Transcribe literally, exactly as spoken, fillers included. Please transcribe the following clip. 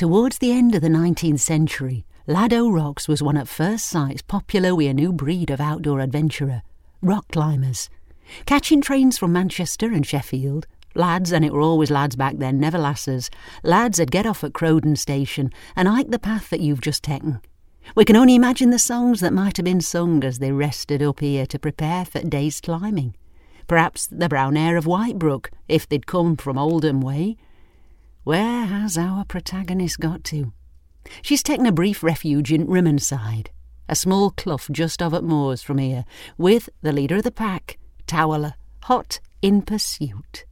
Towards the end of the nineteenth century, Lado Rocks was one at first sight popular with a new breed of outdoor adventurer, rock climbers. Catching trains from Manchester and Sheffield, lads, and it were always lads back then, never lasses, lads would get off at Crowden Station and hike the path that you've just taken. We can only imagine the songs that might have been sung as they rested up here to prepare for day's climbing. Perhaps the brown air of Whitebrook, if they'd come from Oldham way. Where has our protagonist got to? She's taken a brief refuge in Rimmonside, a small clough just of at moors from here, with the leader of the pack, Towler, hot in pursuit.